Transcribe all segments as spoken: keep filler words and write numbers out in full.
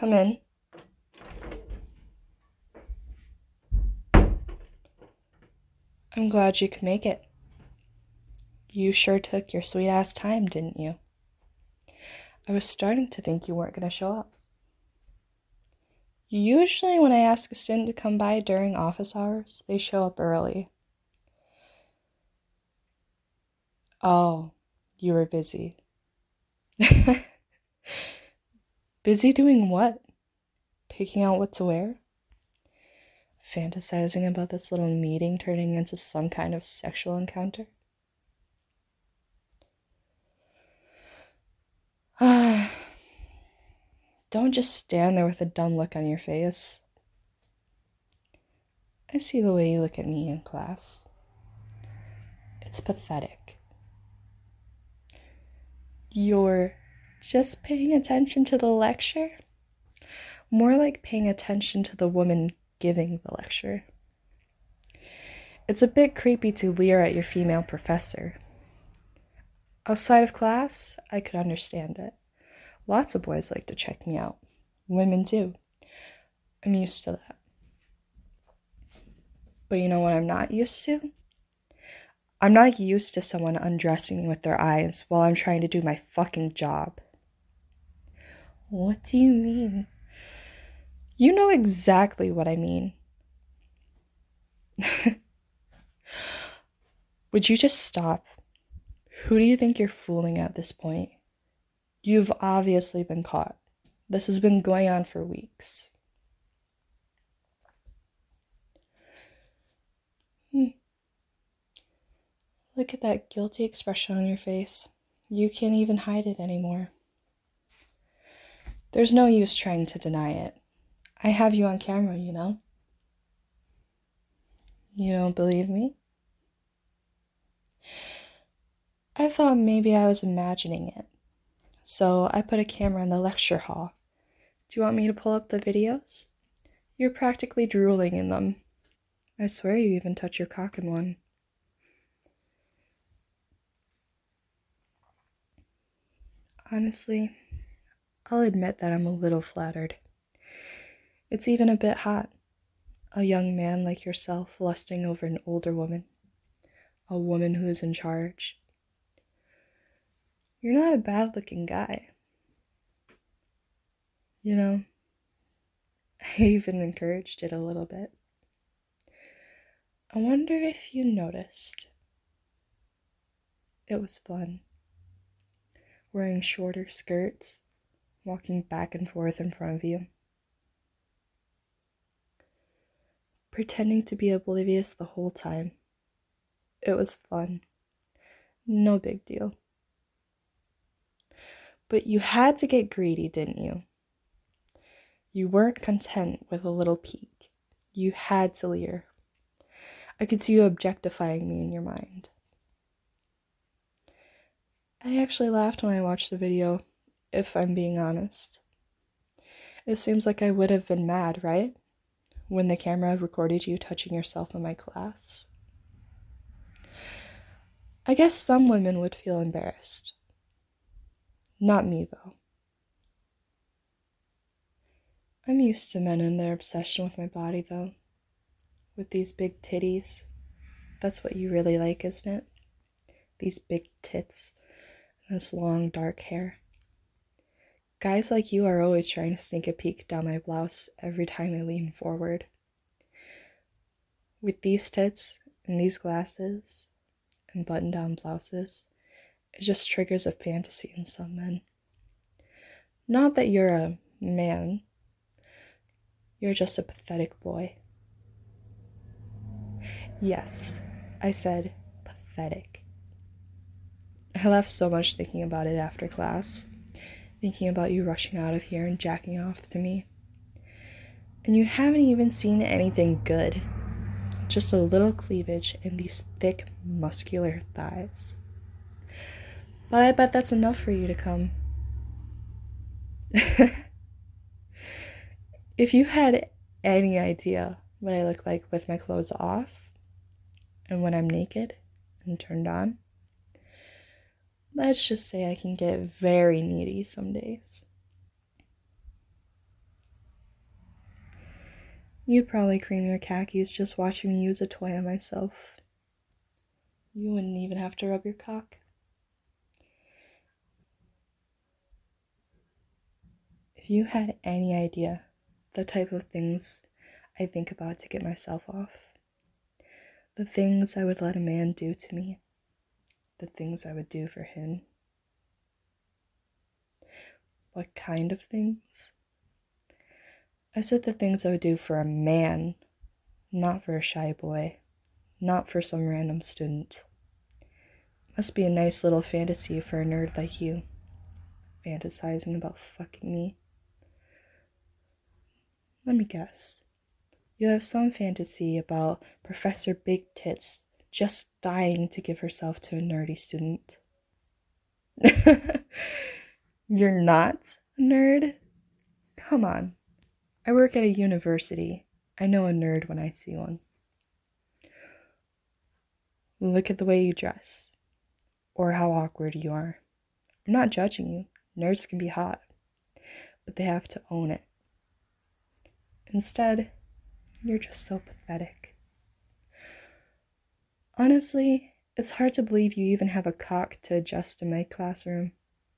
Come in. I'm glad you could make it. You sure took your sweet ass time, didn't you? I was starting to think you weren't going to show up. Usually when I ask a student to come by during office hours, they show up early. Oh, you were busy. Busy doing what? Picking out what to wear? Fantasizing about this little meeting turning into some kind of sexual encounter? Don't just stand there with a dumb look on your face. I see the way you look at me in class. It's pathetic. You're just paying attention to the lecture? More like paying attention to the woman giving the lecture. It's a bit creepy to leer at your female professor. Outside of class, I could understand it. Lots of boys like to check me out. Women too. I'm used to that. But you know what I'm not used to? I'm not used to someone undressing me with their eyes while I'm trying to do my fucking job. What do you mean? You know exactly what I mean. Would you just stop? Who do you think you're fooling at this point? You've obviously been caught. This has been going on for weeks. Hmm. Look at that guilty expression on your face. You can't even hide it anymore. There's no use trying to deny it. I have you on camera, you know? You don't believe me? I thought maybe I was imagining it. So I put a camera in the lecture hall. Do you want me to pull up the videos? You're practically drooling in them. I swear you even touch your cock in one. Honestly, I'll admit that I'm a little flattered. It's even a bit hot. A young man like yourself lusting over an older woman. A woman who is in charge. You're not a bad-looking guy. You know, I even encouraged it a little bit. I wonder if you noticed. It was fun. Wearing shorter skirts, walking back and forth in front of you. Pretending to be oblivious the whole time. It was fun. No big deal. But you had to get greedy, didn't you? You weren't content with a little peek. You had to leer. I could see you objectifying me in your mind. I actually laughed when I watched the video, if I'm being honest. It seems like I would have been mad, right? When the camera recorded you touching yourself in my class. I guess some women would feel embarrassed. Not me, though. I'm used to men and their obsession with my body, though. With these big titties. That's what you really like, isn't it? These big tits and this long, dark hair. Guys like you are always trying to sneak a peek down my blouse every time I lean forward. With these tits and these glasses and button-down blouses, it just triggers a fantasy in some men. Not that you're a man. You're just a pathetic boy. Yes, I said pathetic. I laughed so much thinking about it after class. Thinking about you rushing out of here and jacking off to me. And you haven't even seen anything good. Just a little cleavage and these thick, muscular thighs. But I bet that's enough for you to come. If you had any idea what I look like with my clothes off, and when I'm naked and turned on, let's just say I can get very needy some days. You'd probably cream your khakis just watching me use a toy on myself. You wouldn't even have to rub your cock. If you had any idea the type of things I think about to get myself off, the things I would let a man do to me, the things I would do for him. What kind of things? I said the things I would do for a man, not for a shy boy, not for some random student. Must be a nice little fantasy for a nerd like you, fantasizing about fucking me. Let me guess. You have some fantasy about Professor Big Tits just dying to give herself to a nerdy student. You're not a nerd? Come on. I work at a university. I know a nerd when I see one. Look at the way you dress, or how awkward you are. I'm not judging you. Nerds can be hot, but they have to own it. Instead, you're just so pathetic. Honestly, it's hard to believe you even have a cock to adjust in my classroom.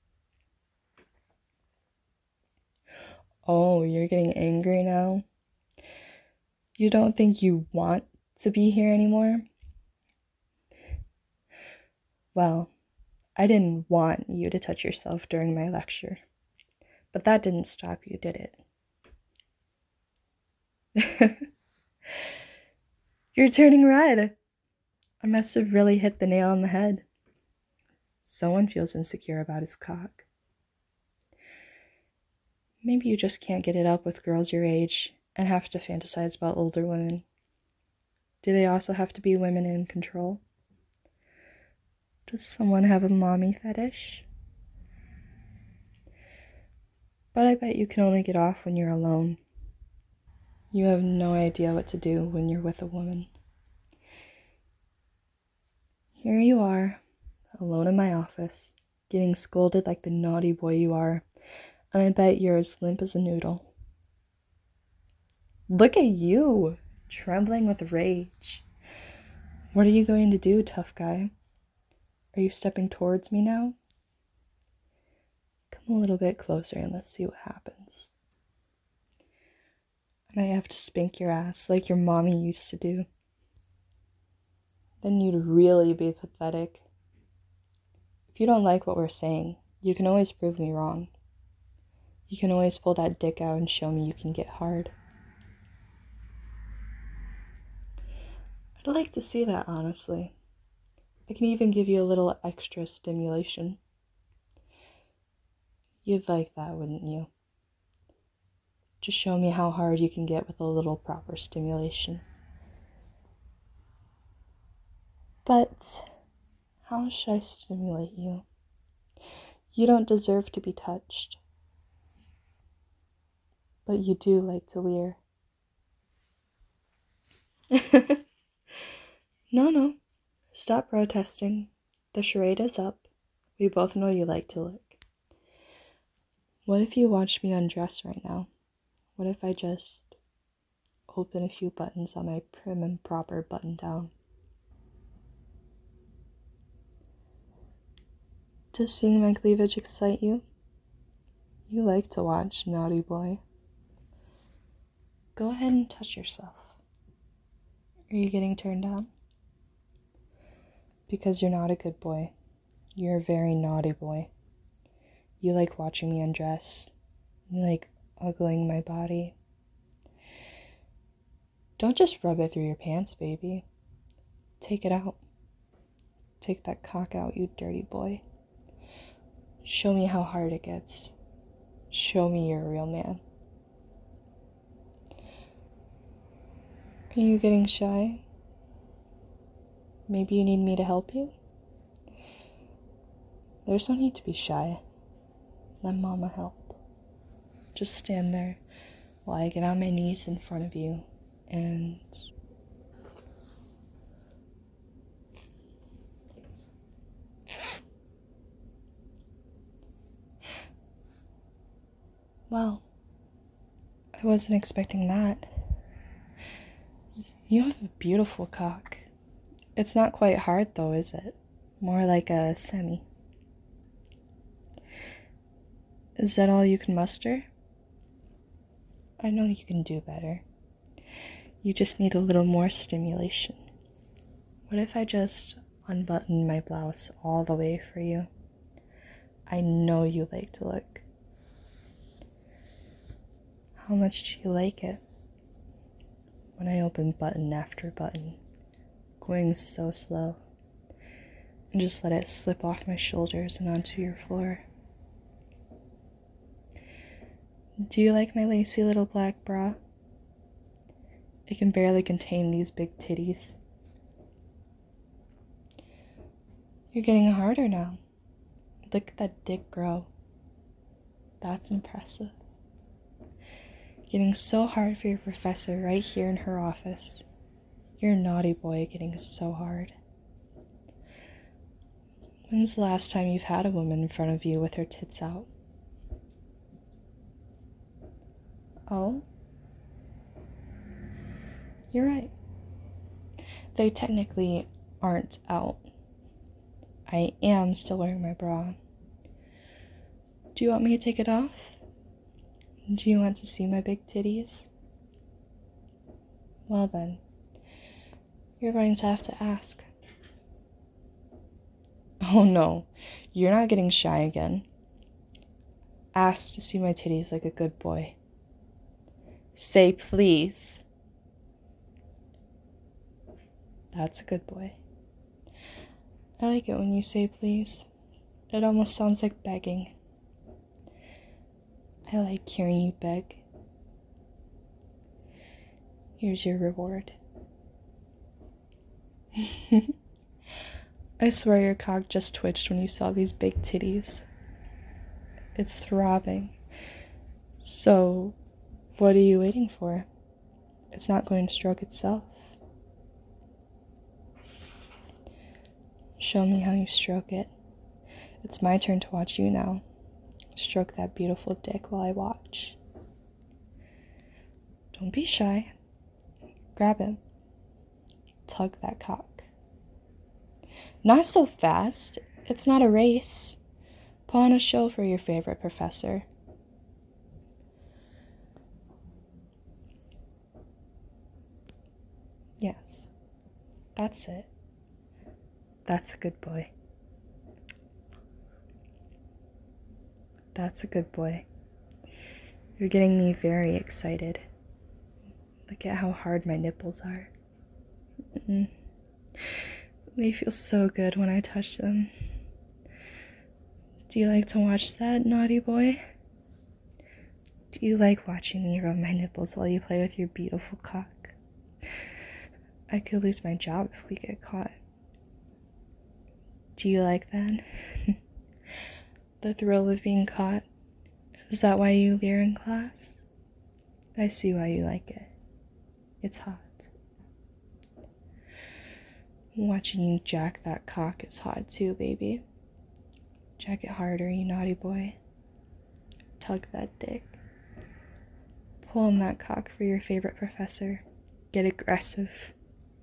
Oh, you're getting angry now? You don't think you want to be here anymore? Well, I didn't want you to touch yourself during my lecture, but that didn't stop you, did it? You're turning red. I must have really hit the nail on the head. Someone feels insecure about his cock. Maybe you just can't get it up with girls your age and have to fantasize about older women. Do they also have to be women in control? Does someone have a mommy fetish? But I bet you can only get off when you're alone. You have no idea what to do when you're with a woman. Here you are, alone in my office, getting scolded like the naughty boy you are, and I bet you're as limp as a noodle. Look at you, trembling with rage. What are you going to do, tough guy? Are you stepping towards me now? Come a little bit closer and let's see what happens. I might have to spank your ass like your mommy used to do. Then you'd really be pathetic. If you don't like what we're saying, you can always prove me wrong. You can always pull that dick out and show me you can get hard. I'd like to see that, honestly. I can even give you a little extra stimulation. You'd like that, wouldn't you? Just show me how hard you can get with a little proper stimulation. But how should I stimulate you? You don't deserve to be touched. But you do like to leer. No, no. Stop protesting. The charade is up. We both know you like to lick. What if you watch me undress right now? What if I just open a few buttons on my prim and proper button down? Does seeing my cleavage excite you? You like to watch, naughty boy. Go ahead and touch yourself. Are you getting turned on? Because you're not a good boy. You're a very naughty boy. You like watching me undress. You like ogling my body. Don't just rub it through your pants, baby. Take it out. Take that cock out, you dirty boy. Show me how hard it gets. Show me you're a real man. Are you getting shy? Maybe you need me to help you? There's no need to be shy. Let mama help. Just stand there while I get on my knees in front of you and... Well, I wasn't expecting that. You have a beautiful cock. It's not quite hard though, is it? More like a semi. Is that all you can muster? I know you can do better. You just need a little more stimulation. What if I just unbutton my blouse all the way for you? I know you like to look. How much do you like it? When I open button after button, going so slow, and just let it slip off my shoulders and onto your floor. Do you like my lacy little black bra? It can barely contain these big titties. You're getting harder now. Look at that dick grow. That's impressive. Getting so hard for your professor right here in her office. You're a naughty boy getting so hard. When's the last time you've had a woman in front of you with her tits out? Oh? You're right. They technically aren't out. I am still wearing my bra. Do you want me to take it off? Do you want to see my big titties? Well then, you're going to have to ask. Oh no, you're not getting shy again. Ask to see my titties like a good boy. Say please. That's a good boy. I like it when you say please. It almost sounds like begging. I like hearing you beg. Here's your reward. I swear your cock just twitched when you saw these big titties. It's throbbing. So, what are you waiting for? It's not going to stroke itself. Show me how you stroke it. It's my turn to watch you now. Stroke that beautiful dick while I watch. Don't be shy. Grab him. Tug that cock. Not so fast. It's not a race. Put on a show for your favorite professor. Yes. That's it. That's a good boy. That's a good boy. You're getting me very excited. Look at how hard my nipples are. Mm-mm. They feel so good when I touch them. Do you like to watch that, naughty boy? Do you like watching me rub my nipples while you play with your beautiful cock? I could lose my job if we get caught. Do you like that? The thrill of being caught? Is that why you leer in class? I see why you like it. It's hot. Watching you jack that cock is hot too, baby. Jack it harder, you naughty boy. Tug that dick. Pull on that cock for your favorite professor. Get aggressive.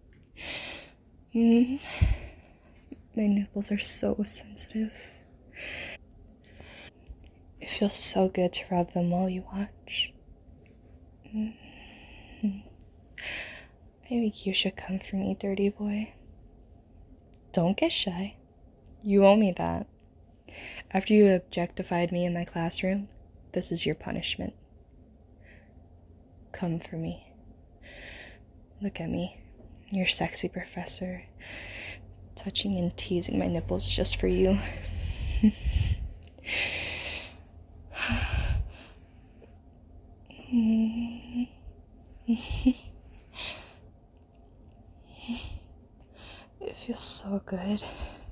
Mm. My nipples are so sensitive. It feels so good to rub them while you watch. Mm-hmm. I think you should come for me, dirty boy. Don't get shy. You owe me that. After you objectified me in my classroom, this is your punishment. Come for me. Look at me, your sexy professor, touching and teasing my nipples just for you. It feels so good.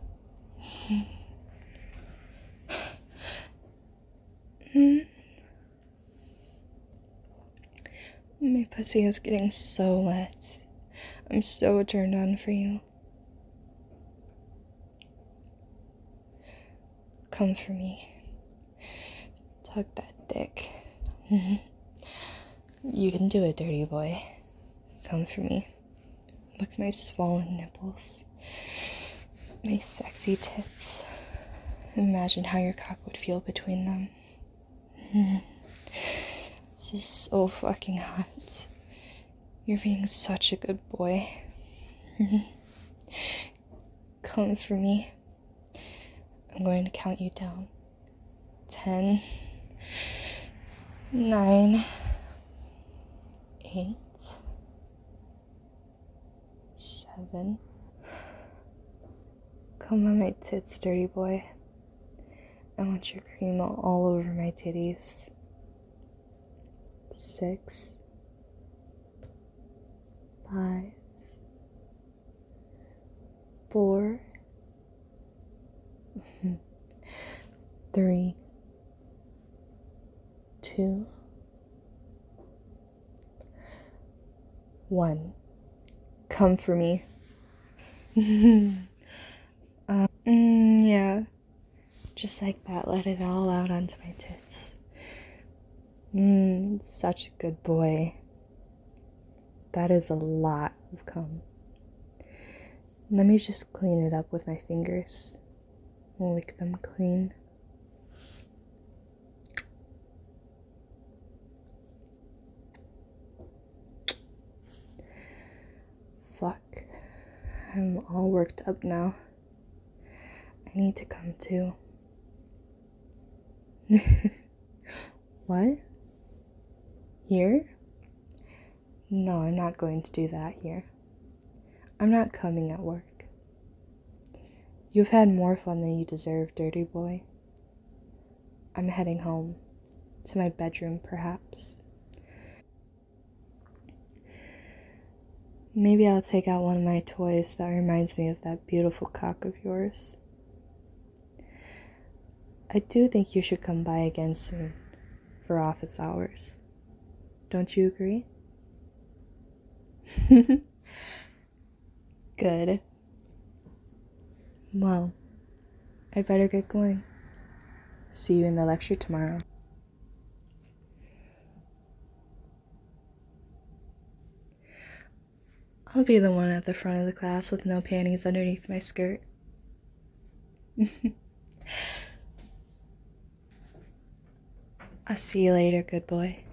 My pussy is getting so wet. I'm so turned on for you. Come for me. Tug that dick. You can do it, dirty boy. Come for me. Look at my swollen nipples. My sexy tits. Imagine how your cock would feel between them. Mm. This is so fucking hot. You're being such a good boy. Come for me. I'm going to count you down. Ten, nine, eight, seven. Come on my tits, dirty boy. I want your cream all over my titties. Six, five, four, three, two, one. Come for me. uh, mm, yeah. Just like that, let it all out onto my tits. Mmm, such a good boy. That is a lot of cum. Let me just clean it up with my fingers. Lick them clean. Fuck. I'm all worked up now. I need to come too. What? Here? No, I'm not going to do that here. I'm not coming at work. You've had more fun than you deserve, dirty boy. I'm heading home. To my bedroom, perhaps. Maybe I'll take out one of my toys that reminds me of that beautiful cock of yours. I do think you should come by again soon for office hours. Don't you agree? Good. Well, I better get going. See you in the lecture tomorrow. I'll be the one at the front of the class with no panties underneath my skirt. I'll see you later, good boy.